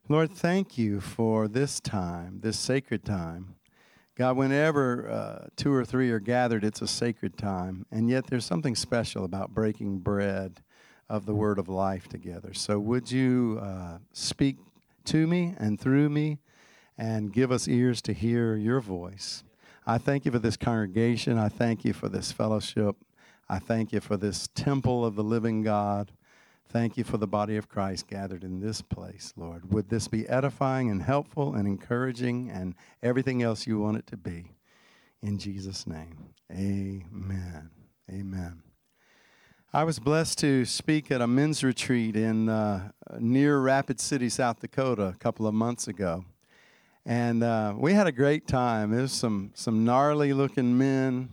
Lord, thank you for this time, this sacred time. God, whenever two or three are gathered, it's a sacred time. And yet there's something special about breaking bread of the word of life together. So would you speak to me and through me and give us ears to hear your voice? I thank you for this congregation. I thank you for this fellowship. I thank you for this temple of the living God. Thank you for the body of Christ gathered in this place, Lord. Would this be edifying and helpful and encouraging and everything else you want it to be? In Jesus' name, amen. Amen. I was blessed to speak at a men's retreat in near Rapid City, South Dakota, a couple of months ago. And we had a great time. There's some gnarly-looking men,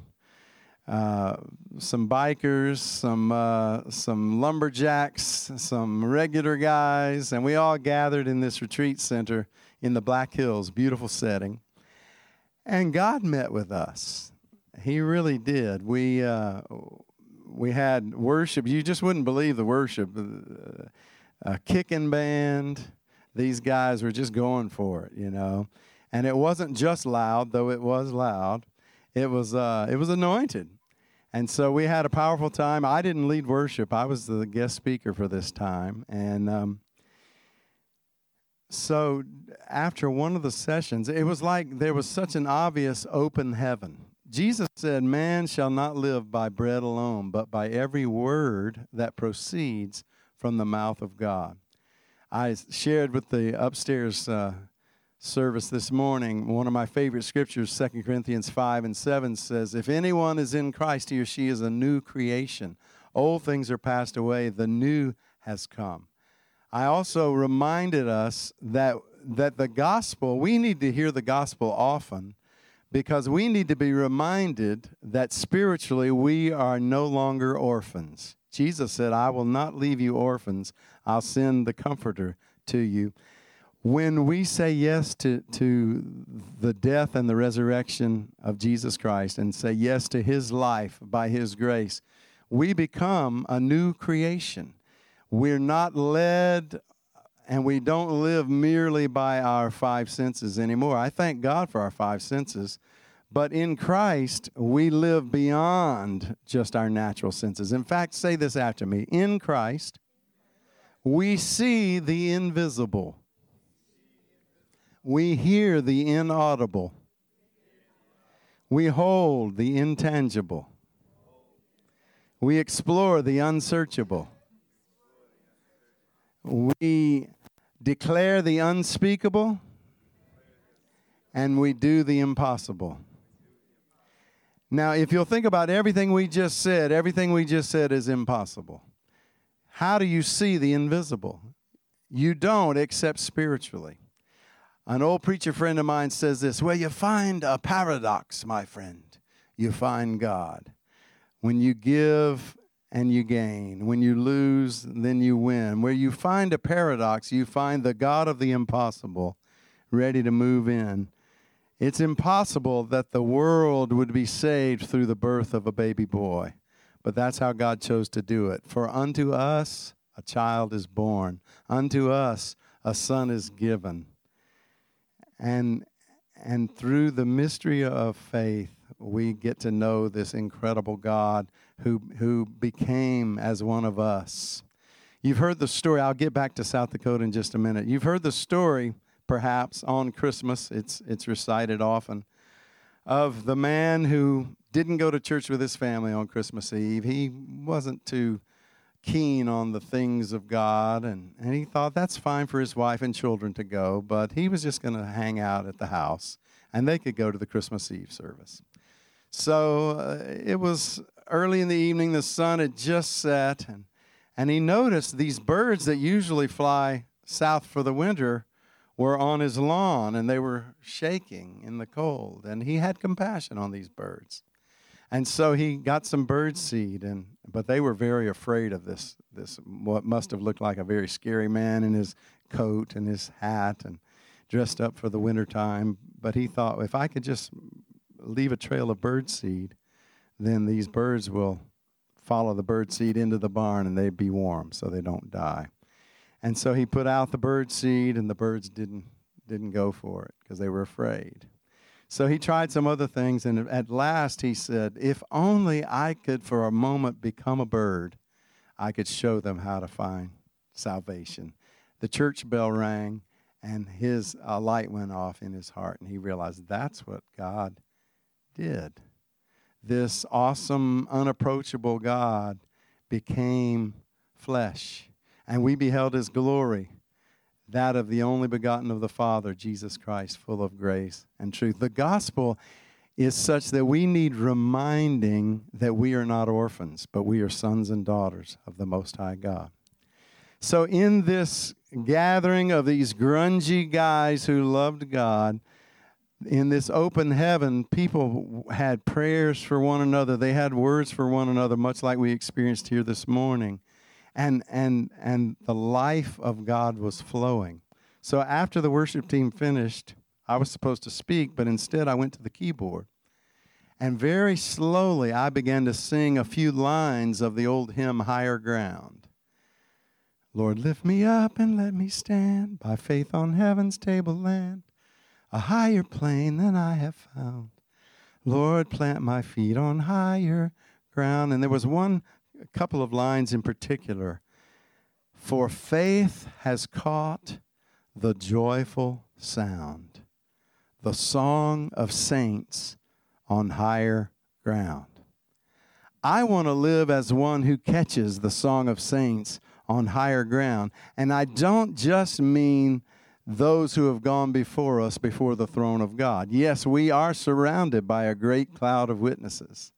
some bikers, some lumberjacks, some regular guys, and we all gathered in this retreat center in the Black Hills, beautiful setting. And God met with us. He really did. We had worship. You just wouldn't believe the worship. A kicking band. These guys were just going for it, you know. And it wasn't just loud, though it was loud. It was anointed. And so we had a powerful time. I didn't lead worship. I was the guest speaker for this time. And so after one of the sessions, it was like there was such an obvious open heaven. Jesus said, "Man shall not live by bread alone, but by every word that proceeds from the mouth of God." I shared with the upstairs service this morning, one of my favorite scriptures, 2 Corinthians 5:7 says, "If anyone is in Christ, he or she is a new creation. Old things are passed away, the new has come." I also reminded us that the gospel, we need to hear the gospel often because we need to be reminded that spiritually we are no longer orphans. Jesus said, "I will not leave you orphans. I'll send the Comforter to you." When we say yes to the death and the resurrection of Jesus Christ and say yes to his life by his grace, we become a new creation. We're not led and we don't live merely by our five senses anymore. I thank God for our five senses. But in Christ, we live beyond just our natural senses. In fact, say this after me. In Christ, we see the invisible. We hear the inaudible. We hold the intangible. We explore the unsearchable. We declare the unspeakable. And we do the impossible. Now, if you'll think about everything we just said is impossible. How do you see the invisible? You don't except spiritually. An old preacher friend of mine says this, "Where you find a paradox, my friend, you find God. When you give and you gain. When you lose, then you win. Where you find a paradox, you find the God of the impossible ready to move in. It's impossible that the world would be saved through the birth of a baby boy, but that's how God chose to do it. For unto us a child is born, unto us a son is given. And through the mystery of faith, we get to know this incredible God who became as one of us. You've heard the story. I'll get back to South Dakota in just a minute. You've heard the story, perhaps, on Christmas. It's recited often, of the man who didn't go to church with his family on Christmas Eve. He wasn't too keen on the things of God, and he thought that's fine for his wife and children to go, but he was just going to hang out at the house, and they could go to the Christmas Eve service. So it was early in the evening. The sun had just set, and he noticed these birds that usually fly south for the winter were on his lawn, and they were shaking in the cold, and he had compassion on these birds. And so he got some bird seed, but they were very afraid of this what must have looked like a very scary man in his coat and his hat and dressed up for the wintertime. But he thought, if I could just leave a trail of bird seed, then these birds will follow the bird seed into the barn and they'd be warm so they don't die. And so he put out the bird seed, and the birds didn't go for it because they were afraid. So he tried some other things, and at last he said, if only I could for a moment become a bird, I could show them how to find salvation. The church bell rang, and his light went off in his heart, and he realized that's what God did. This awesome, unapproachable God became flesh, and we beheld his glory, that of the only begotten of the Father, Jesus Christ, full of grace and truth. The gospel is such that we need reminding that we are not orphans, but we are sons and daughters of the Most High God. So in this gathering of these grungy guys who loved God, in this open heaven, people had prayers for one another. They had words for one another, much like we experienced here this morning. And the life of God was flowing. So after the worship team finished, I was supposed to speak, but instead I went to the keyboard. And very slowly I began to sing a few lines of the old hymn, Higher Ground. Lord, lift me up and let me stand by faith on heaven's tableland, a higher plane than I have found. Lord, plant my feet on higher ground. And there was a couple of lines in particular. For faith has caught the joyful sound, the song of saints on higher ground. I want to live as one who catches the song of saints on higher ground. And I don't just mean those who have gone before us before the throne of God. Yes, we are surrounded by a great cloud of witnesses.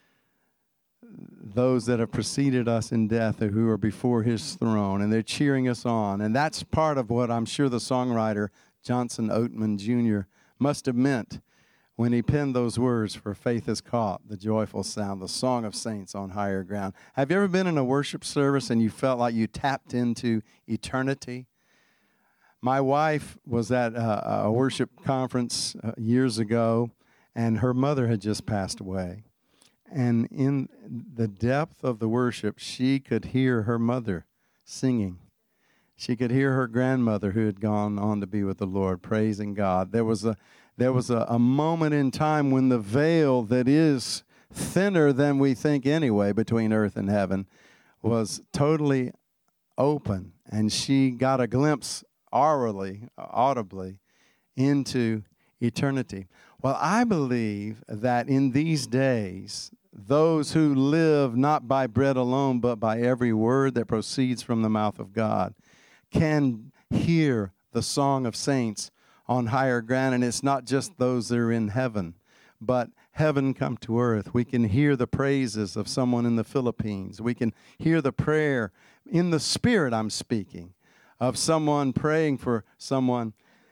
Those that have preceded us in death or who are before his throne, and they're cheering us on. And that's part of what I'm sure the songwriter Johnson Oatman Jr. must have meant when he penned those words, for faith has caught the joyful sound, the song of saints on higher ground. Have you ever been in a worship service and you felt like you tapped into eternity? My wife was at a worship conference years ago, and her mother had just passed away. And in the depth of the worship, she could hear her mother singing. She could hear her grandmother who had gone on to be with the Lord, praising God. There was a moment in time when the veil that is thinner than we think anyway between earth and heaven was totally open, and she got a glimpse audibly into eternity. Well, I believe that in these days, those who live not by bread alone, but by every word that proceeds from the mouth of God, can hear the song of saints on higher ground. And it's not just those that are in heaven, but heaven come to earth. We can hear the praises of someone in the Philippines. We can hear the prayer in the spirit, I'm speaking, of someone praying for someone.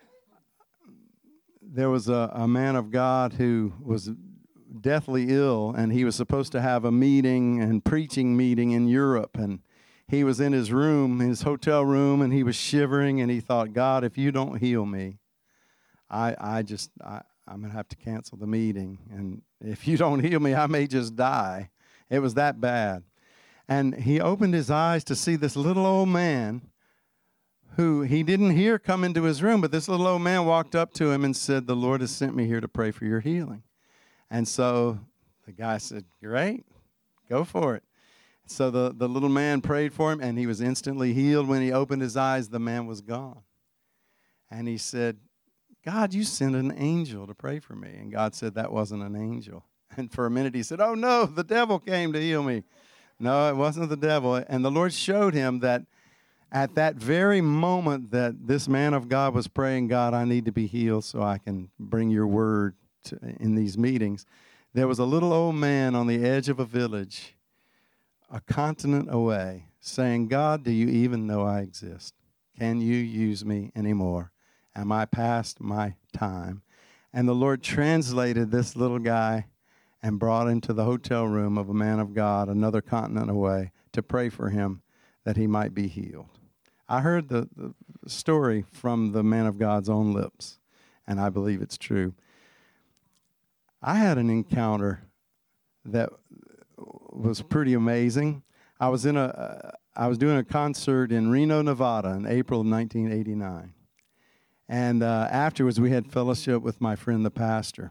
There was a man of God who was deathly ill, and he was supposed to have a meeting and preaching meeting in Europe, and he was in his room, his hotel room, and he was shivering, and he thought, God, if you don't heal me, I'm going to have to cancel the meeting, and if you don't heal me, I may just die. It was that bad. And he opened his eyes to see this little old man who he didn't hear come into his room, but this little old man walked up to him and said, the Lord has sent me here to pray for your healing. And so the guy said, great, go for it. So the little man prayed for him, and he was instantly healed. When he opened his eyes, the man was gone. And he said, God, you sent an angel to pray for me. And God said, that wasn't an angel. And for a minute he said, oh no, the devil came to heal me. No, it wasn't the devil. And the Lord showed him that at that very moment that this man of God was praying, God, I need to be healed so I can bring your word in these meetings, there was a little old man on the edge of a village, a continent away, saying, God, do you even know I exist? Can you use me anymore? Am I past my time? And the Lord translated this little guy and brought him to the hotel room of a man of God another continent away to pray for him that he might be healed. I heard the story from the man of God's own lips, and I believe it's true. I had an encounter that was pretty amazing. I was in a I was doing a concert in Reno, Nevada in April of 1989. And afterwards, we had fellowship with my friend, the pastor.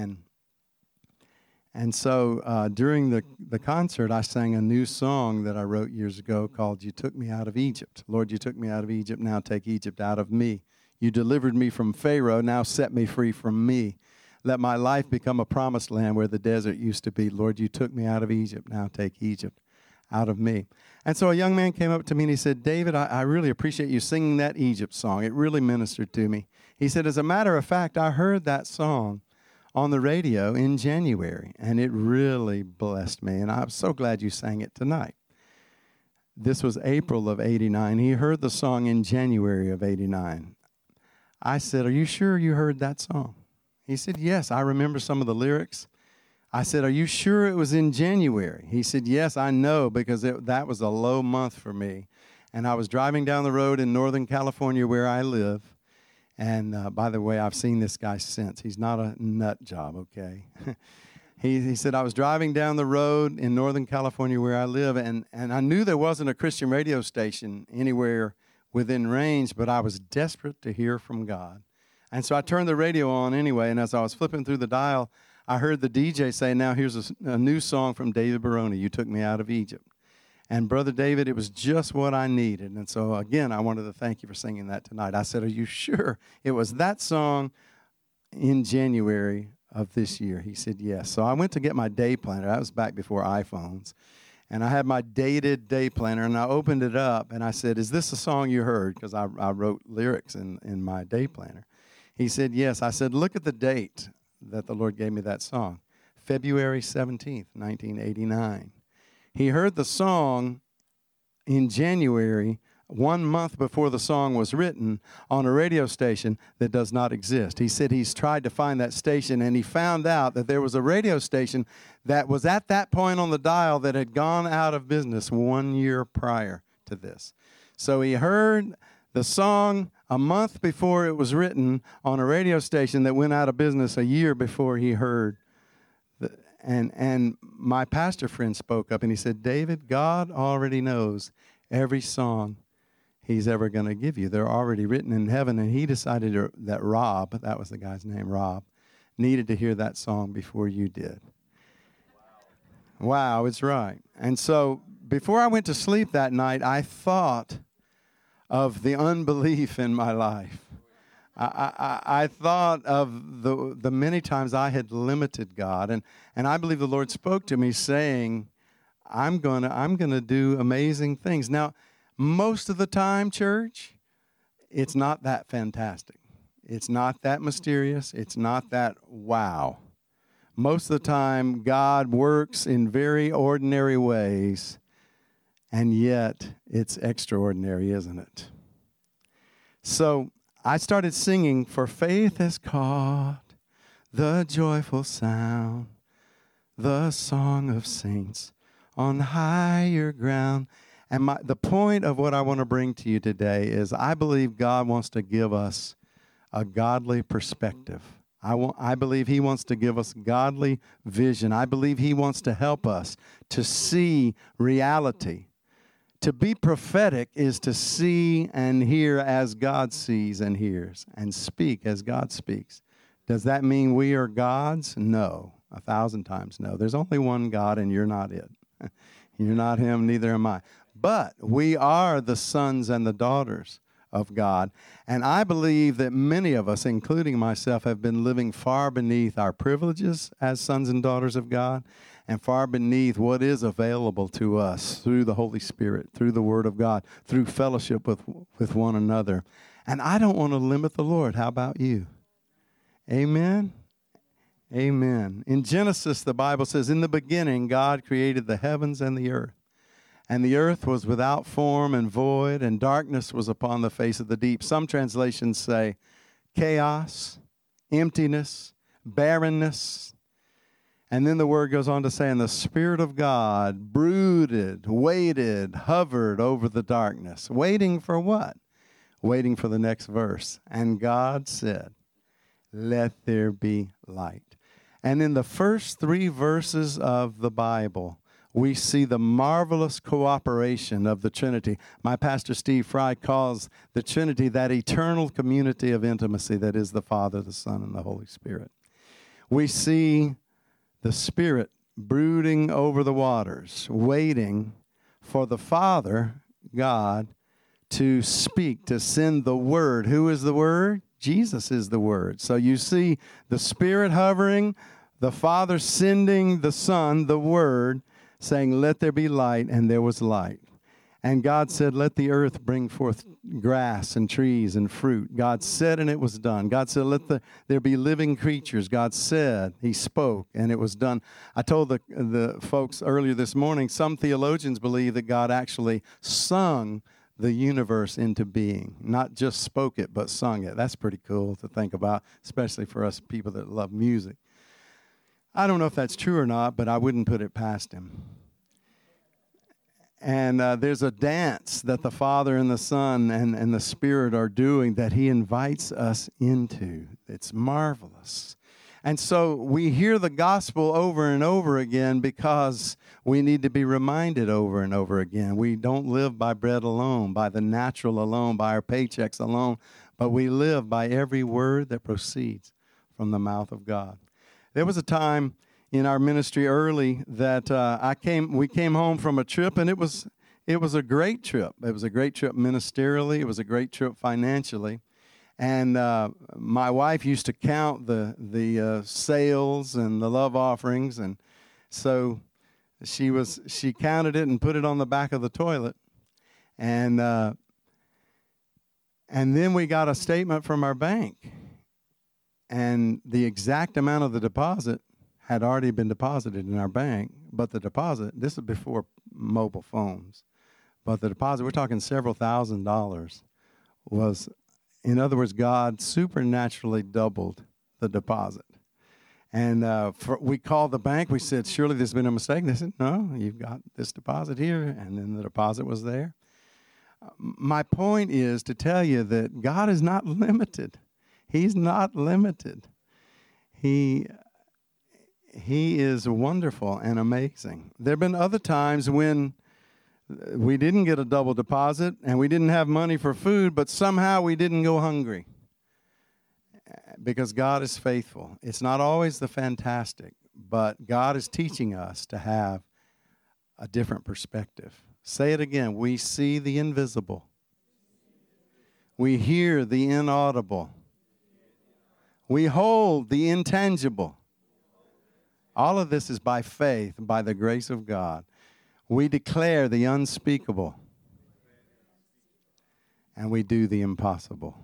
And so during the concert, I sang a new song that I wrote years ago called You Took Me Out of Egypt. Lord, you took me out of Egypt, now take Egypt out of me. You delivered me from Pharaoh, now set me free from me. Let my life become a promised land where the desert used to be. Lord, you took me out of Egypt, now take Egypt out of me. And so a young man came up to me and he said, David, I really appreciate you singing that Egypt song. It really ministered to me. He said, as a matter of fact, I heard that song on the radio in January, and it really blessed me, and I'm so glad you sang it tonight. This was April of 89. He heard the song in January of 89. I said, are you sure you heard that song? He said, yes, I remember some of the lyrics. I said, are you sure it was in January? He said, yes, I know, because that was a low month for me. And I was driving down the road in Northern California where I live. And by the way, I've seen this guy since. He's not a nut job, okay? He said, I was driving down the road in Northern California where I live, and I knew there wasn't a Christian radio station anywhere within range, but I was desperate to hear from God. And so I turned the radio on anyway, and as I was flipping through the dial, I heard the DJ say, now here's a new song from David Baroni, You Took Me Out of Egypt. And Brother David, it was just what I needed. And so, again, I wanted to thank you for singing that tonight. I said, are you sure it was that song in January of this year? He said, yes. So I went to get my day planner. That was back before iPhones. And I had my dated day planner, and I opened it up, and I said, is this a song you heard? Because I wrote lyrics in my day planner. He said, yes. I said, look at the date that the Lord gave me that song, February 17th, 1989. He heard the song in January, 1 month before the song was written, on a radio station that does not exist. He said he's tried to find that station, and he found out that there was a radio station that was at that point on the dial that had gone out of business 1 year prior to this. So he heard the song a month before it was written on a radio station that went out of business a year before he heard. And my pastor friend spoke up and he said, David, God already knows every song he's ever going to give you. They're already written in heaven. And he decided that Rob, that was the guy's name, Rob, needed to hear that song before you did. Wow, it's right. And so before I went to sleep that night, I thought of the unbelief in my life. I thought of the many times I had limited God, and I believe the Lord spoke to me saying, I'm gonna do amazing things. Now, most of the time, church, it's not that fantastic. It's not that mysterious. It's not that wow. Most of the time, God works in very ordinary ways, and yet it's extraordinary, isn't it? So I started singing, for faith has caught the joyful sound, the song of saints on higher ground. And the point of what I want to bring to you today is I believe God wants to give us a godly perspective. I believe he wants to give us godly vision. I believe he wants to help us to see reality. To be prophetic is to see and hear as God sees and hears, and speak as God speaks. Does that mean we are gods? No, 1,000 times no. There's only one God, and you're not it. You're not him, neither am I. But we are the sons and the daughters of God. And I believe that many of us, including myself, have been living far beneath our privileges as sons and daughters of God, and far beneath what is available to us through the Holy Spirit, through the Word of God, through fellowship with one another. And I don't want to limit the Lord. How about you? Amen? Amen. In Genesis, the Bible says, in the beginning, God created the heavens and the earth. And the earth was without form and void, and darkness was upon the face of the deep. Some translations say chaos, emptiness, barrenness. And then the word goes on to say, and the Spirit of God brooded, waited, hovered over the darkness. Waiting for what? Waiting for the next verse. And God said, let there be light. And in the first 3 verses of the Bible, we see the marvelous cooperation of the Trinity. My pastor Steve Fry calls the Trinity that eternal community of intimacy that is the Father, the Son, and the Holy Spirit. We see the Spirit brooding over the waters, waiting for the Father, God, to speak, to send the Word. Who is the Word? Jesus is the Word. So you see the Spirit hovering, the Father sending the Son, the Word, saying, let there be light, and there was light. And God said, let the earth bring forth grass and trees and fruit. God said, and it was done. God said, let there be living creatures. God said, He spoke, and it was done. I told the folks earlier this morning, some theologians believe that God actually sung the universe into being. Not just spoke it, but sung it. That's pretty cool to think about, especially for us people that love music. I don't know if that's true or not, but I wouldn't put it past Him. And there's a dance that the Father and the Son and the Spirit are doing that He invites us into. It's marvelous. And so we hear the gospel over and over again because we need to be reminded over and over again. We don't live by bread alone, by the natural alone, by our paychecks alone, but we live by every word that proceeds from the mouth of God. There was a time in our ministry early that we came home from a trip, and it was a great trip. It was a great trip ministerially. It was a great trip financially. And my wife used to count the sales and the love offerings, and so she counted it and put it on the back of the toilet. And then we got a statement from our bank, and the exact amount of the deposit had already been deposited in our bank, but the deposit, this is before mobile phones, but the deposit, we're talking several $1,000s, was, in other words, God supernaturally doubled the deposit. And we called the bank. We said, surely there's been a mistake. And they said, no, you've got this deposit here. And then the deposit was there. My point is to tell you that God is not limited. He's not limited. He is wonderful and amazing. There have been other times when we didn't get a double deposit and we didn't have money for food, but somehow we didn't go hungry because God is faithful. It's not always the fantastic, but God is teaching us to have a different perspective. Say it again. We see the invisible. We hear the inaudible. We hold the intangible. All of this is by faith, by the grace of God. We declare the unspeakable, and we do the impossible.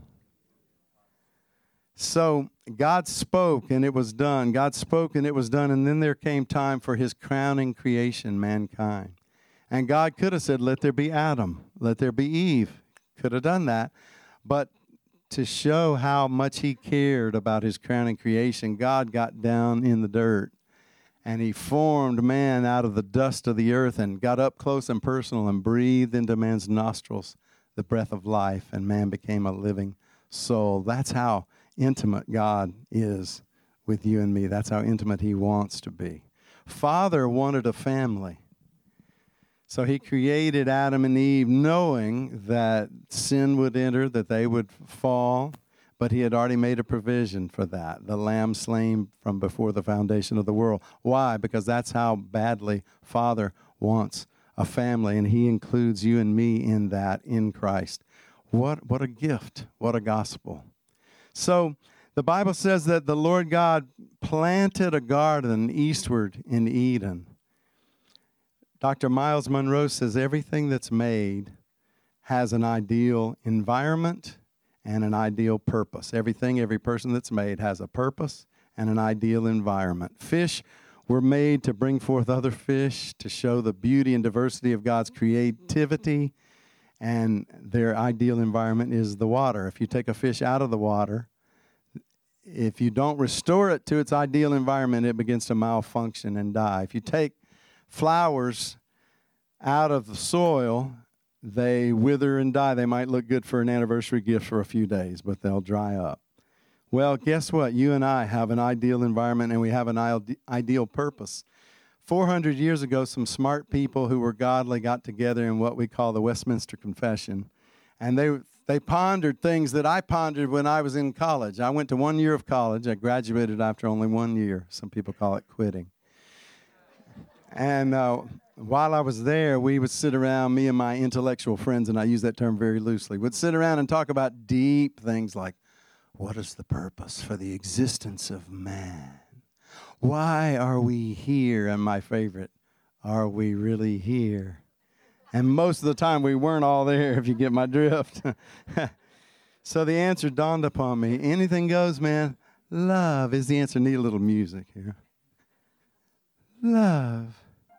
So God spoke, and it was done. God spoke, and it was done, and then there came time for His crowning creation, mankind. And God could have said, let there be Adam, let there be Eve. Could have done that. But to show how much He cared about His crowning creation, God got down in the dirt. And He formed man out of the dust of the earth and got up close and personal and breathed into man's nostrils the breath of life, and man became a living soul. That's how intimate God is with you and me. That's how intimate He wants to be. Father wanted a family. So He created Adam and Eve knowing that sin would enter, that they would fall. But He had already made a provision for that, the lamb slain from before the foundation of the world. Why? Because that's how badly Father wants a family, and He includes you and me in that, in Christ. What a gift. What a gospel. So the Bible says that the Lord God planted a garden eastward in Eden. Dr. Miles Monroe says everything that's made has an ideal environment and an ideal purpose. Every person that's made has a purpose and an ideal environment. Fish were made to bring forth other fish, to show the beauty and diversity of God's creativity, and their ideal environment is the water. If you take a fish out of the water, if you don't restore it to its ideal environment, it begins to malfunction and die. If you take flowers out of the soil, they wither and die. They might look good for an anniversary gift for a few days, but they'll dry up. Well, guess what? You and I have an ideal environment, and we have an ideal purpose. 400 years ago, some smart people who were godly got together in what we call the Westminster Confession. And they pondered things that I pondered when I was in college. I went to 1 year of college. I graduated after only 1 year. Some people call it quitting. And while I was there, we would sit around, me and my intellectual friends, and I use that term very loosely, would sit around and talk about deep things like, what is the purpose for the existence of man? Why are we here? And my favorite, are we really here? And most of the time, we weren't all there, if you get my drift. So the answer dawned upon me. Anything goes, man. Love is the answer. Need a little music here. Love.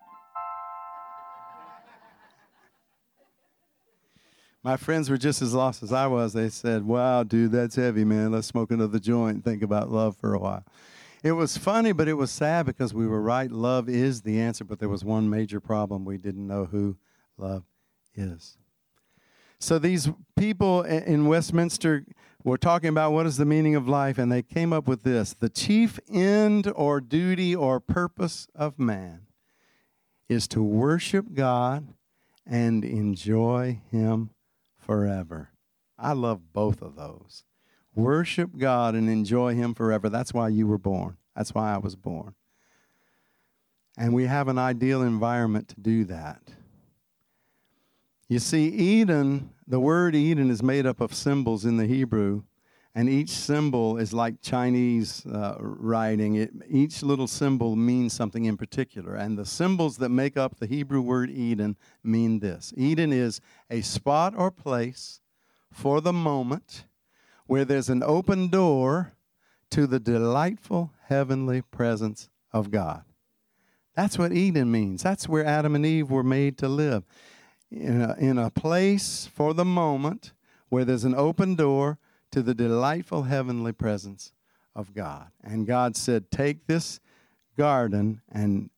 My friends were just as lost as I was. They said, wow, dude, that's heavy, man. Let's smoke another joint and think about love for a while. It was funny, but it was sad because we were right. Love is the answer, but there was one major problem. We didn't know who love is. So these people in Westminster were talking about what is the meaning of life, and they came up with this. The chief end or duty or purpose of man is to worship God and enjoy Him forever. I love both of those. Worship God and enjoy Him forever. That's why you were born. That's why I was born. And we have an ideal environment to do that. You see, Eden, the word Eden is made up of symbols in the Hebrew, and each symbol is like Chinese writing. Each little symbol means something in particular, and the symbols that make up the Hebrew word Eden mean this. Eden is a spot or place for the moment where there's an open door to the delightful heavenly presence of God. That's what Eden means. That's where Adam and Eve were made to live. In a place for the moment where there's an open door to the delightful heavenly presence of God. And God said, take this garden and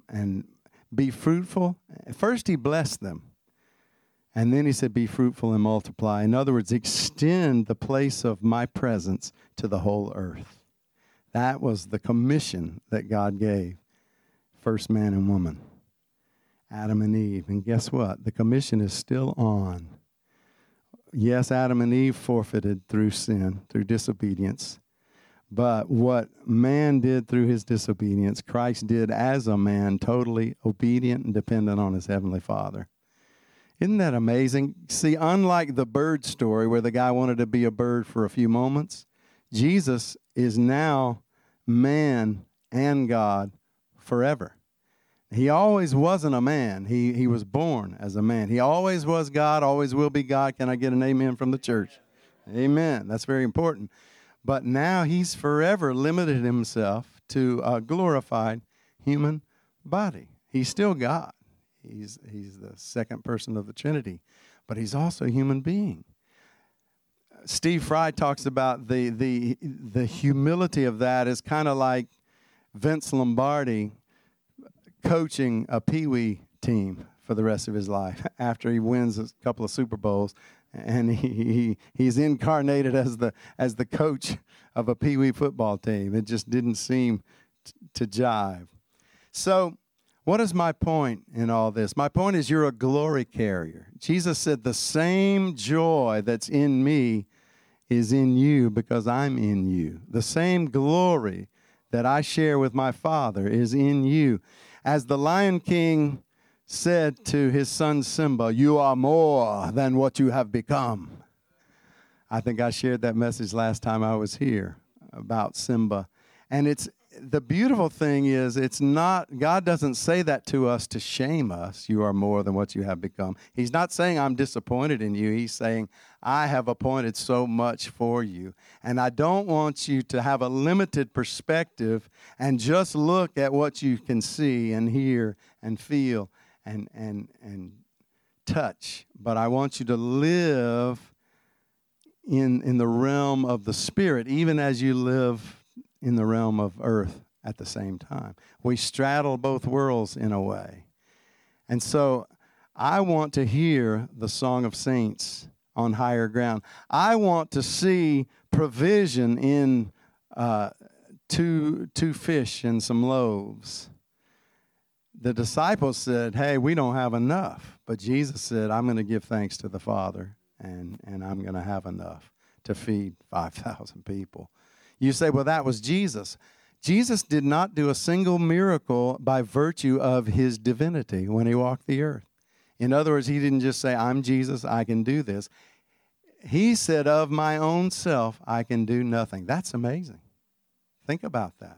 be fruitful. First He blessed them. And then He said, be fruitful and multiply. In other words, extend the place of my presence to the whole earth. That was the commission that God gave first man and woman, Adam and Eve. And guess what? The commission is still on. Yes, Adam and Eve forfeited through sin, through disobedience. But what man did through his disobedience, Christ did as a man, totally obedient and dependent on his heavenly Father. Isn't that amazing? See, unlike the bird story where the guy wanted to be a bird for a few moments, Jesus is now man and God forever. He always wasn't a man. He was born as a man. He always was God, always will be God. Can I get an amen from the church? Amen. That's very important. But now He's forever limited Himself to a glorified human body. He's still God. He's the second person of the Trinity, but He's also a human being. Steve Fry talks about the humility of that is kind of like Vince Lombardi coaching a peewee team for the rest of his life after he wins a couple of Super Bowls, and he's incarnated as the coach of a peewee football team. It just didn't seem to jive. So what is my point in all this? My point is you're a glory carrier. Jesus said the same joy that's in me is in you because I'm in you. The same glory that I share with my Father is in you. As the Lion King said to his son Simba, you are more than what you have become. I think I shared that message last time I was here about Simba. And the beautiful thing is, it's not, God doesn't say that to us to shame us. You are more than what you have become. He's not saying I'm disappointed in you. He's saying I have appointed so much for you. And I don't want you to have a limited perspective and just look at what you can see and hear and feel and touch. But I want you to live in the realm of the Spirit, even as you live in the realm of earth at the same time. We straddle both worlds in a way. And so I want to hear the song of saints on higher ground. I want to see provision in 2 fish and some loaves. the disciples said, hey, we don't have enough. But Jesus said, I'm going to give thanks to the Father, and I'm going to have enough to feed 5,000 people. You say, well, that was Jesus. Jesus did not do a single miracle by virtue of his divinity when he walked the earth. In other words, he didn't just say, I'm Jesus, I can do this. He said, of my own self, I can do nothing. That's amazing. Think about that.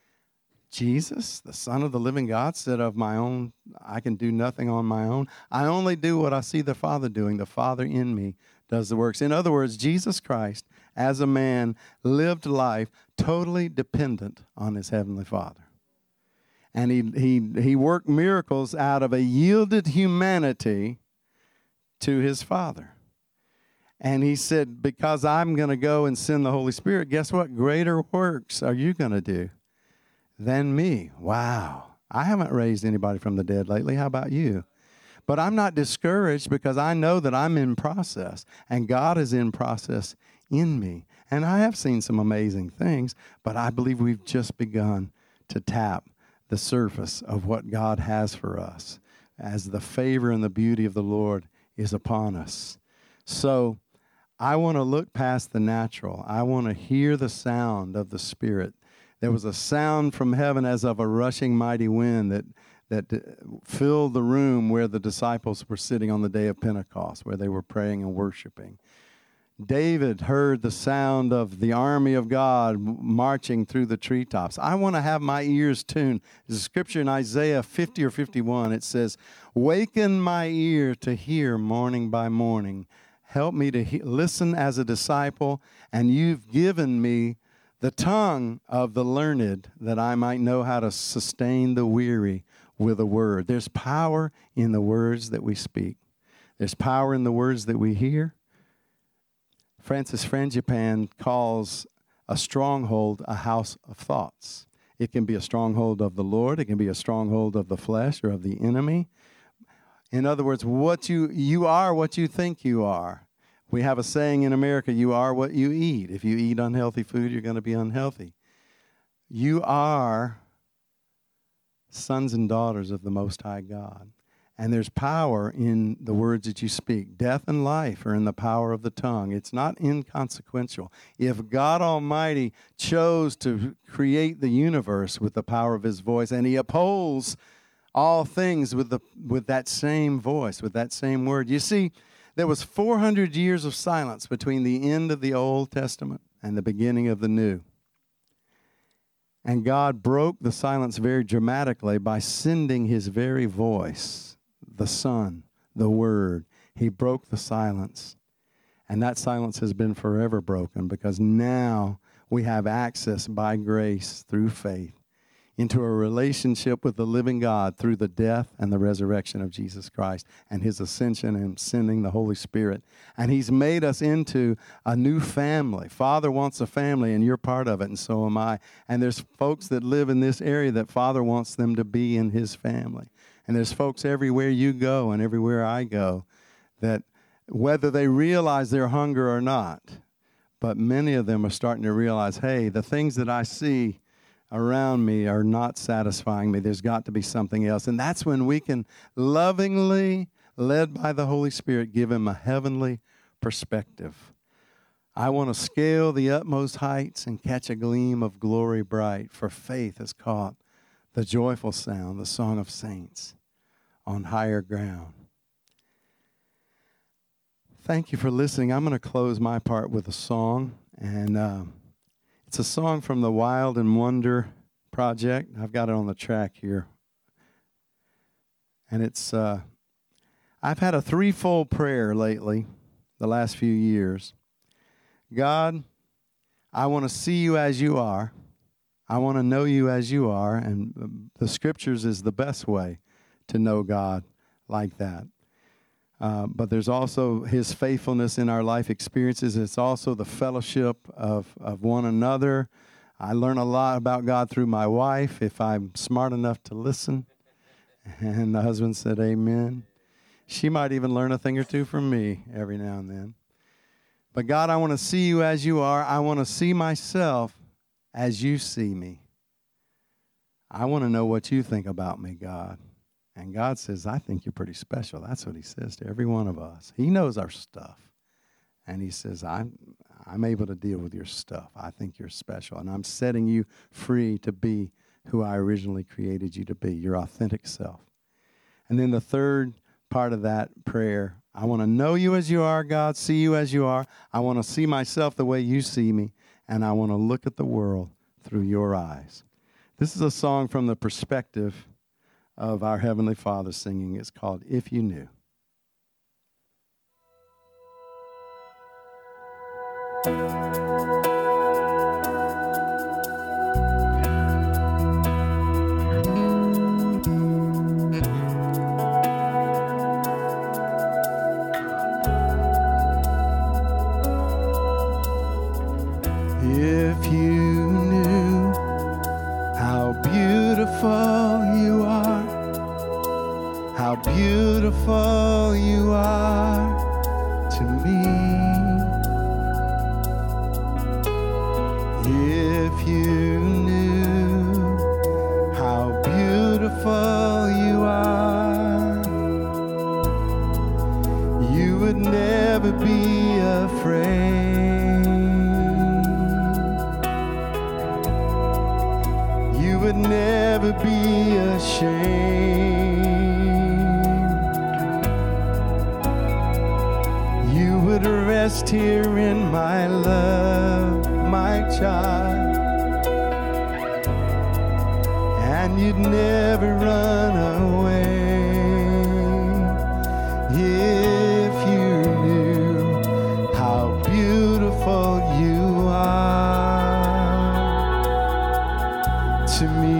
Jesus, the Son of the living God, said, of my own, I can do nothing on my own. I only do what I see the Father doing. The Father in me does the works. In other words, Jesus Christ, as a man, lived life totally dependent on his heavenly Father. And he worked miracles out of a yielded humanity to his Father. And he said, because I'm going to go and send the Holy Spirit, guess what? Greater works are you going to do than me. Wow. I haven't raised anybody from the dead lately. How about you? But I'm not discouraged because I know that I'm in process and God is in process in me. And I have seen some amazing things, but I believe we've just begun to tap the surface of what God has for us as the favor and the beauty of the Lord is upon us. So I want to look past the natural. I want to hear the sound of the Spirit. There was a sound from heaven as of a rushing mighty wind that filled the room where the disciples were sitting on the day of Pentecost, where they were praying and worshiping. David heard the sound of the army of God marching through the treetops. I want to have my ears tuned. There's a scripture in Isaiah 50 or 51. It says, waken my ear to hear morning by morning. Help me to listen as a disciple, and you've given me the tongue of the learned that I might know how to sustain the weary with a word. There's power in the words that we speak. There's power in the words that we hear. Francis Frangipane calls a stronghold a house of thoughts. It can be a stronghold of the Lord. It can be a stronghold of the flesh or of the enemy. In other words, what you are what you think you are. We have a saying in America, you are what you eat. If you eat unhealthy food, you're going to be unhealthy. You are sons and daughters of the Most High God. And there's power in the words that you speak. Death and life are in the power of the tongue. It's not inconsequential. If God Almighty chose to create the universe with the power of his voice, and he upholds all things with that same voice, with that same word. You see, there was 400 years of silence between the end of the Old Testament and the beginning of the New. And God broke the silence very dramatically by sending his very voice, the Son, the Word. He broke the silence. And that silence has been forever broken because now we have access by grace through faith into a relationship with the living God through the death and the resurrection of Jesus Christ and his ascension and sending the Holy Spirit. And he's made us into a new family. Father wants a family, and you're part of it, and so am I. And there's folks that live in this area that Father wants them to be in his family. And there's folks everywhere you go and everywhere I go that whether they realize their hunger or not, but many of them are starting to realize, hey, the things that I see around me are not satisfying me. There's got to be something else. And that's when we can lovingly, led by the Holy Spirit, give him a heavenly perspective. I want to scale the utmost heights and catch a gleam of glory bright, for faith has caught the joyful sound, the song of saints on higher ground. Thank you for listening. I'm going to close my part with a song, and it's a song from the Wild and Wonder Project. I've got it on the track here. And it's, I've had a threefold prayer lately, the last few years. God, I want to see you as you are. I want to know you as you are. And the Scriptures is the best way to know God like that. But there's also his faithfulness in our life experiences. It's also the fellowship of one another. I learn a lot about God through my wife, if I'm smart enough to listen. And the husband said, amen. She might even learn a thing or two from me every now and then. But God, I want to see you as you are. I want to see myself as you see me. I want to know what you think about me, God. And God says, I think you're pretty special. That's what he says to every one of us. He knows our stuff. And he says, I'm able to deal with your stuff. I think you're special. And I'm setting you free to be who I originally created you to be, your authentic self. And then the third part of that prayer, I want to know you as you are, God, see you as you are. I want to see myself the way you see me. And I want to look at the world through your eyes. This is a song from the perspective of our Heavenly Father singing. It's called If You Knew. If you knew how beautiful you are, how beautiful you are to me. If you knew how beautiful you are, you would never be afraid. You would never be ashamed. You would rest here in my love, my child, and you'd never run away. If you knew how beautiful you are to me.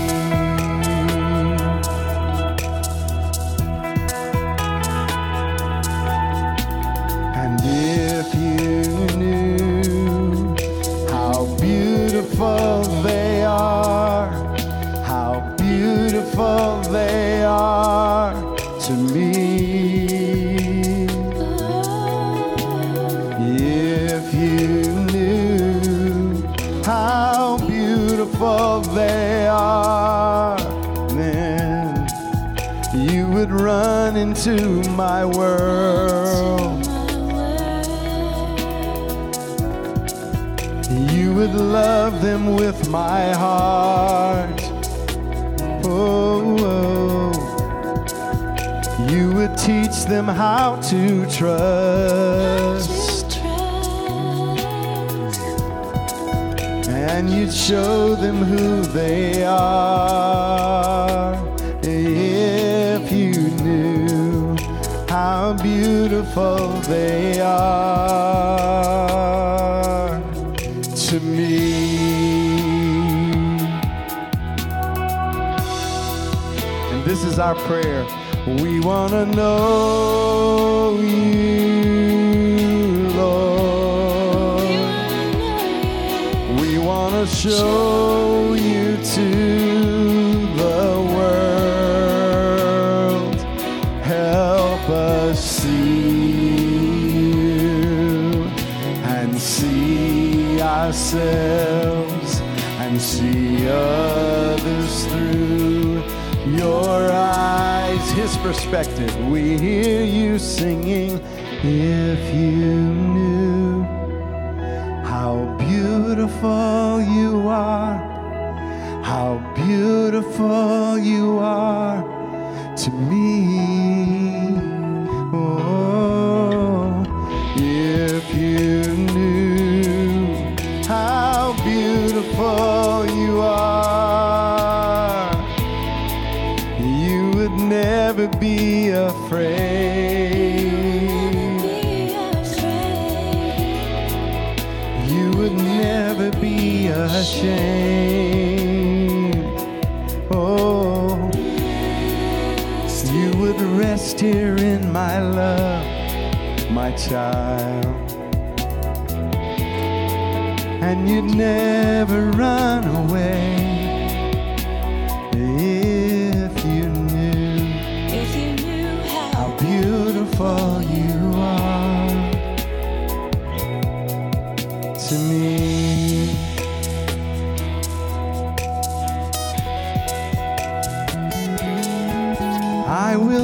And if you knew how beautiful they are, how beautiful they are to me. If you knew how beautiful they are, then you would run into my world. You would love them with my heart. Oh, oh. You would teach them how to trust. And you'd show them who they are. If you knew how beautiful they are to me. And this is our prayer. We want to know you, Lord. We want to show you to the world. Help us see you and see ourselves and see others through your eyes. His perspective. We hear you singing. If you knew how beautiful you are, how beautiful you are to me. Oh, if you knew how beautiful you are, you would never be afraid. You would never be ashamed. Oh, you would rest here in my love, my child, and you'd never run away. If you knew how beautiful you are to me.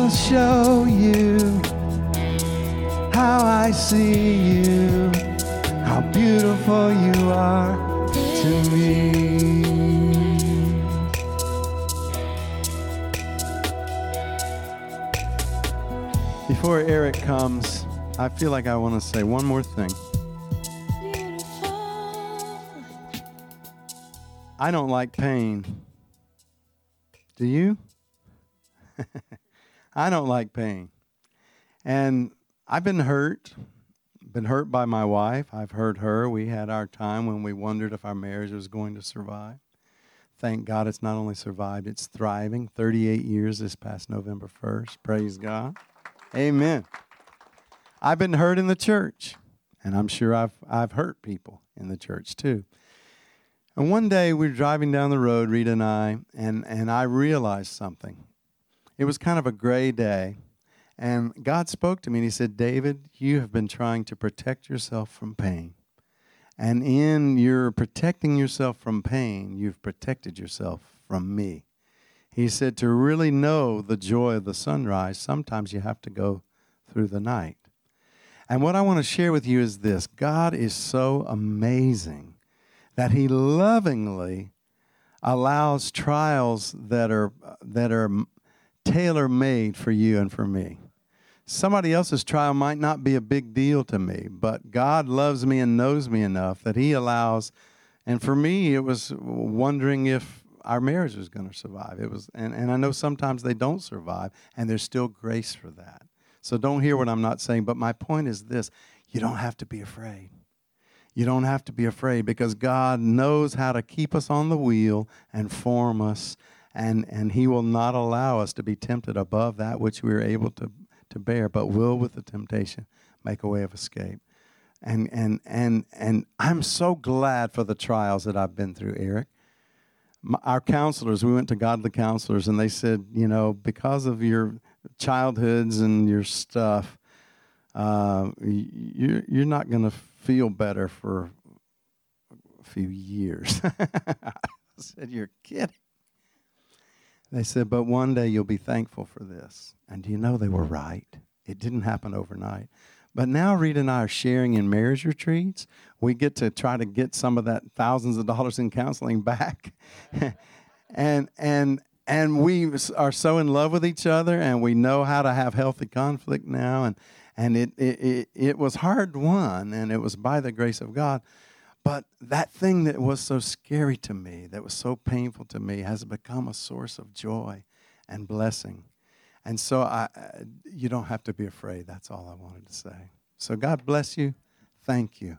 will show you how I see you, how beautiful you are to me. Before Eric comes, I feel like I want to say one more thing. I don't like pain. Do you? I don't like pain. And I've been hurt by my wife. I've hurt her. We had our time when we wondered if our marriage was going to survive. Thank God it's not only survived, it's thriving. 38 years this past November 1st. Praise God. Amen. I've been hurt in the church, and I'm sure I've hurt people in the church too. And one day we were driving down the road, Rita and I, and I realized something. It was kind of a gray day, and God spoke to me, and he said, David, you have been trying to protect yourself from pain. And in your protecting yourself from pain, you've protected yourself from me. He said to really know the joy of the sunrise, sometimes you have to go through the night. And what I want to share with you is this. God is so amazing that he lovingly allows trials that are tailor-made for you and for me. Somebody else's trial might not be a big deal to me, but God loves me and knows me enough that he allows. And for me, it was wondering if our marriage was going to survive. It was, and I know sometimes they don't survive, and there's still grace for that. So don't hear what I'm not saying, but my point is this. You don't have to be afraid. You don't have to be afraid because God knows how to keep us on the wheel and form us, and he will not allow us to be tempted above that which we are able to bear, but will with the temptation make a way of escape. And I'm so glad for the trials that I've been through, Eric. Our counselors, we went to godly counselors, and they said, you know, because of your childhoods and your stuff, you're not going to feel better for a few years. I said, you're kidding. They said, but one day you'll be thankful for this. And do you know they were right? It didn't happen overnight. But now Rita and I are sharing in marriage retreats. We get to try to get some of that thousands of dollars in counseling back. and we are so in love with each other, and we know how to have healthy conflict now. And it was hard won, and it was by the grace of God. But that thing that was so scary to me, that was so painful to me, has become a source of joy and blessing. And so you don't have to be afraid. That's all I wanted to say. So God bless you. Thank you.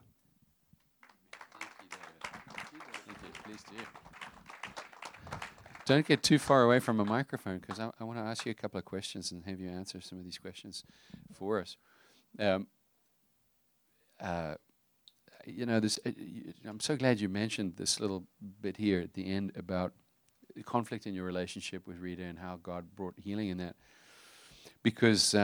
Thank you. Please do. Don't get too far away from a microphone, because I want to ask you a couple of questions and have you answer some of these questions for us. You know, I'm so glad you mentioned this little bit here at the end about the conflict in your relationship with Rita and how God brought healing in that. Because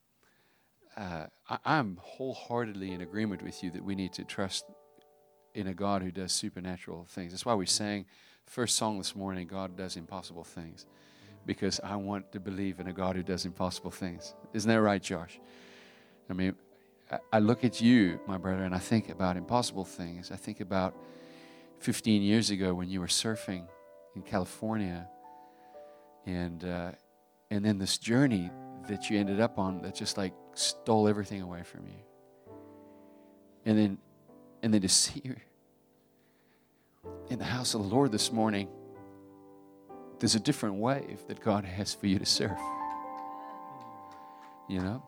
I'm wholeheartedly in agreement with you that we need to trust in a God who does supernatural things. That's why we sang first song this morning, God does impossible things. Because I want to believe in a God who does impossible things. Isn't that right, Josh? I mean, I look at you, my brother, and I think about impossible things. I think about 15 years ago when you were surfing in California, and then this journey that you ended up on that just like stole everything away from you. And then to see you in the house of the Lord this morning, there's a different wave that God has for you to surf. You know?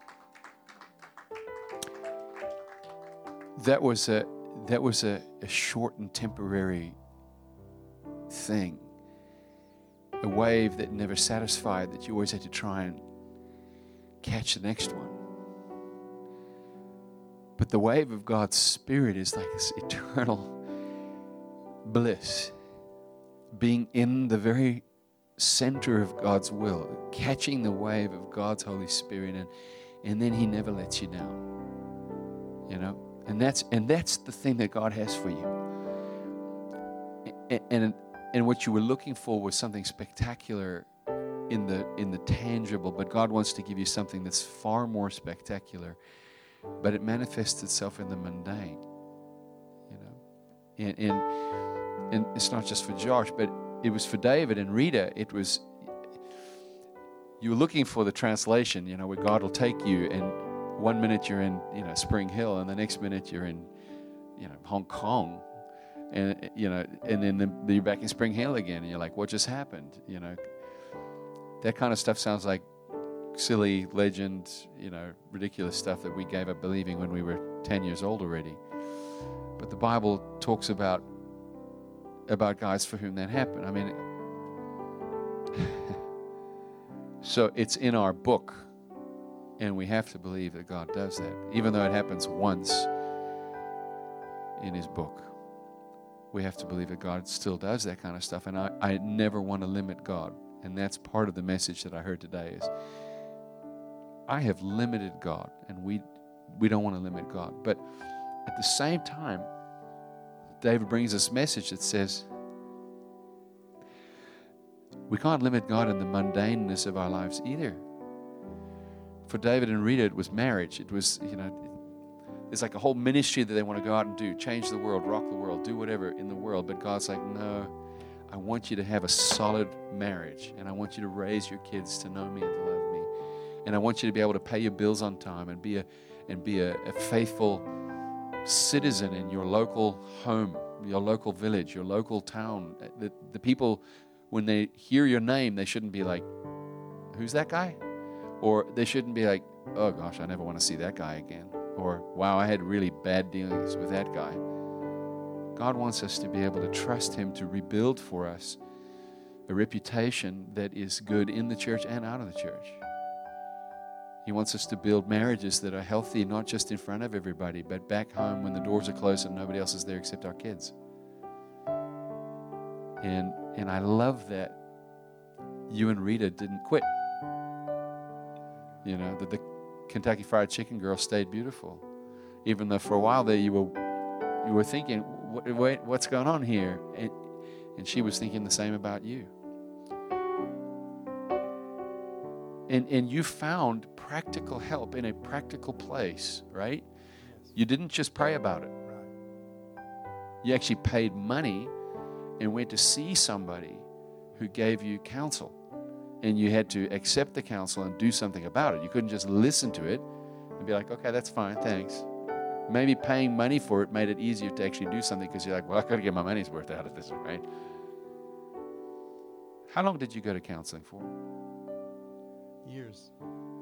That was a short and temporary thing. A wave that never satisfied, that you always had to try and catch the next one. But the wave of God's Spirit is like this eternal bliss. Being in the very center of God's will, catching the wave of God's Holy Spirit, and then He never lets you down. You know? And that's the thing that God has for you. And what you were looking for was something spectacular in the tangible, but God wants to give you something that's far more spectacular, but it manifests itself in the mundane, you know. And it's not just for Josh, but it was for David and Rita. It was, you were looking for the translation, you know, where God will take you, and one minute you're in, you know, Spring Hill, and the next minute you're in, you know, Hong Kong, and you know, and then you're back in Spring Hill again, and you're like, what just happened? You know, that kind of stuff sounds like silly legend, you know, ridiculous stuff that we gave up believing when we were 10 years old already. But the Bible talks about guys for whom that happened. I mean, so it's in our book, and we have to believe that God does that, even though it happens once in His book. We have to believe that God still does that kind of stuff, and I never want to limit God. And that's part of the message that I heard today is I have limited God, and we don't want to limit God. But at the same time, David brings this message that says we can't limit God in the mundaneness of our lives either. For David and Rita, it was marriage. It was, you know, it's like a whole ministry that they want to go out and do, change the world, rock the world, do whatever in the world. But God's like, no, I want you to have a solid marriage, and I want you to raise your kids to know me and to love me, and I want you to be able to pay your bills on time and be a faithful citizen in your local home, your local village, your local town. The people, when they hear your name, they shouldn't be like, who's that guy? Or they shouldn't be like, oh gosh, I never want to see that guy again. Or, wow, I had really bad dealings with that guy. God wants us to be able to trust Him to rebuild for us a reputation that is good in the church and out of the church. He wants us to build marriages that are healthy, not just in front of everybody, but back home when the doors are closed and nobody else is there except our kids. And I love that you and Rita didn't quit. You know, that the Kentucky Fried Chicken girl stayed beautiful. Even though for a while there you were thinking, wait, what's going on here? And she was thinking the same about you. And you found practical help in a practical place, right? Yes. You didn't just pray about it. Right. You actually paid money and went to see somebody who gave you counsel. And you had to accept the counsel and do something about it. You couldn't just listen to it and be like, okay, that's fine, thanks. Maybe paying money for it made it easier to actually do something because you're like, well, I've got to get my money's worth out of this, right? How long did you go to counseling for? Years.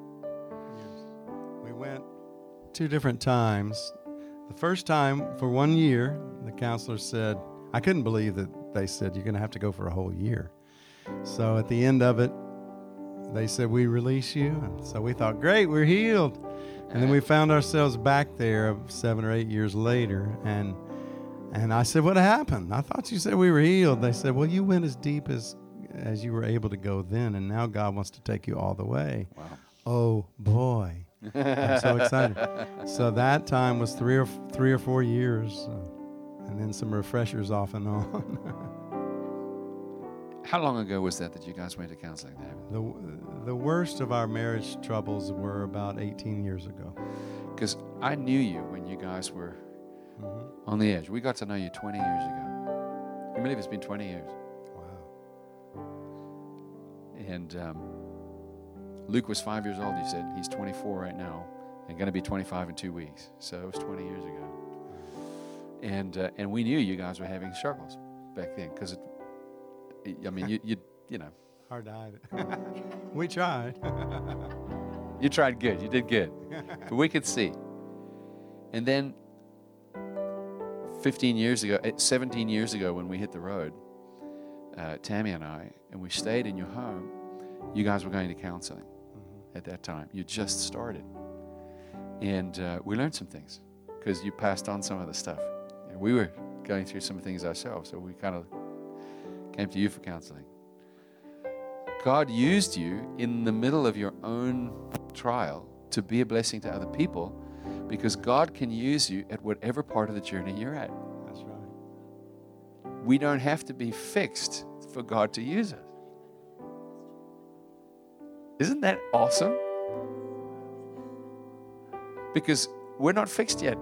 We went 2 different times. The first time, for 1 year, the counselor said, I couldn't believe that they said, you're going to have to go for a whole year. So at the end of it, they said, we release you. And so we thought, great, we're healed. And then we found ourselves back there 7 or 8 years later. And I said, what happened? I thought you said we were healed. They said, well, you went as deep as you were able to go then, and now God wants to take you all the way. Wow. Oh, boy. I'm so excited. So that time was 3 or 4 years, and then some refreshers off and on. How long ago was that you guys went to counseling, David? The worst of our marriage troubles were about 18 years ago. Because I knew you when you guys were on the edge. We got to know you 20 years ago. Can you believe it's been 20 years? Wow. And Luke was 5 years old, you said. He's 24 right now and going to be 25 in 2 weeks. So it was 20 years ago. And we knew you guys were having struggles back then because, I mean, you know. Hard to hide it. We tried. You tried good. You did good. But we could see. And then 17 years ago when we hit the road, Tammy and I, and we stayed in your home, you guys were going to counseling at that time. You just started. And we learned some things because you passed on some of the stuff. And we were going through some things ourselves, so we kind of came to you for counseling. God used you in the middle of your own trial to be a blessing to other people because God can use you at whatever part of the journey you're at. That's right. We don't have to be fixed for God to use us. Isn't that awesome? Because we're not fixed yet.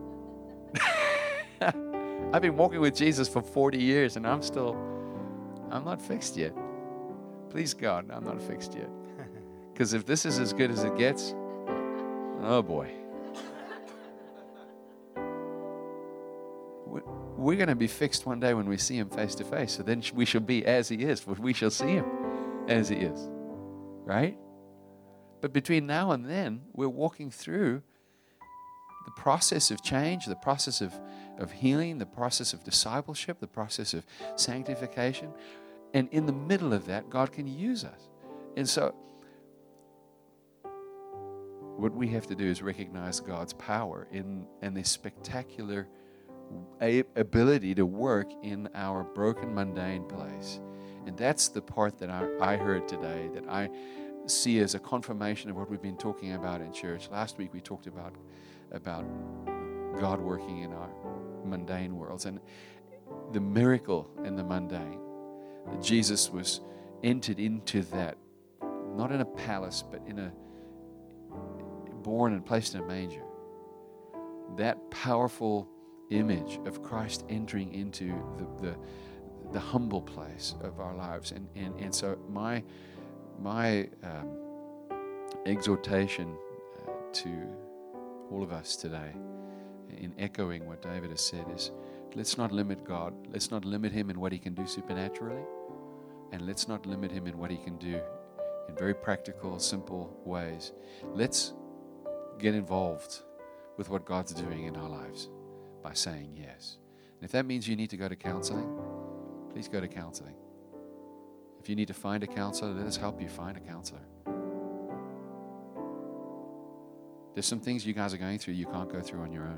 I've been walking with Jesus for 40 years and I'm not fixed yet. Please God, I'm not fixed yet. Because if this is as good as it gets, oh boy. We're going to be fixed one day when we see him face to face. So then we shall be as he is, for we shall see him as he is. Right? But between now and then, we're walking through the process of change, the process of healing, the process of discipleship, the process of sanctification. And in the middle of that, God can use us. And so what we have to do is recognize God's power and this spectacular ability to work in our broken, mundane place. And that's the part that I heard today, that I see as a confirmation of what we've been talking about in church. Last week we talked about God working in our mundane worlds and the miracle in the mundane. That Jesus was entered into that, not in a palace, but born and placed in a manger. That powerful image of Christ entering into the humble place of our lives. And so my exhortation to all of us today, in echoing what David has said, is let's not limit God. Let's not limit him in what he can do supernaturally. And let's not limit him in what he can do in very practical, simple ways. Let's get involved with what God's doing in our lives by saying yes. And if that means you need to go to counseling, please go to counseling. If you need to find a counselor, let us help you find a counselor. There's some things you guys are going through you can't go through on your own.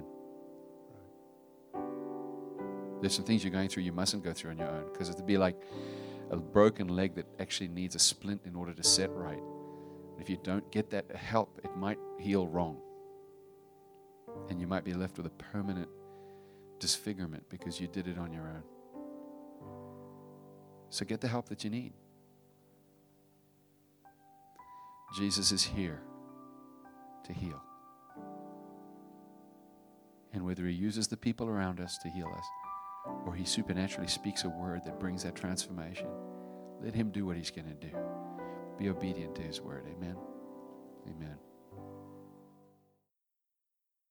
There's some things you're going through you mustn't go through on your own, because it'd be like a broken leg that actually needs a splint in order to set right. And if you don't get that help, it might heal wrong. And you might be left with a permanent disfigurement because you did it on your own. So get the help that you need. Jesus is here to heal. And whether he uses the people around us to heal us, or he supernaturally speaks a word that brings that transformation, let him do what he's going to do. Be obedient to his word. Amen. Amen.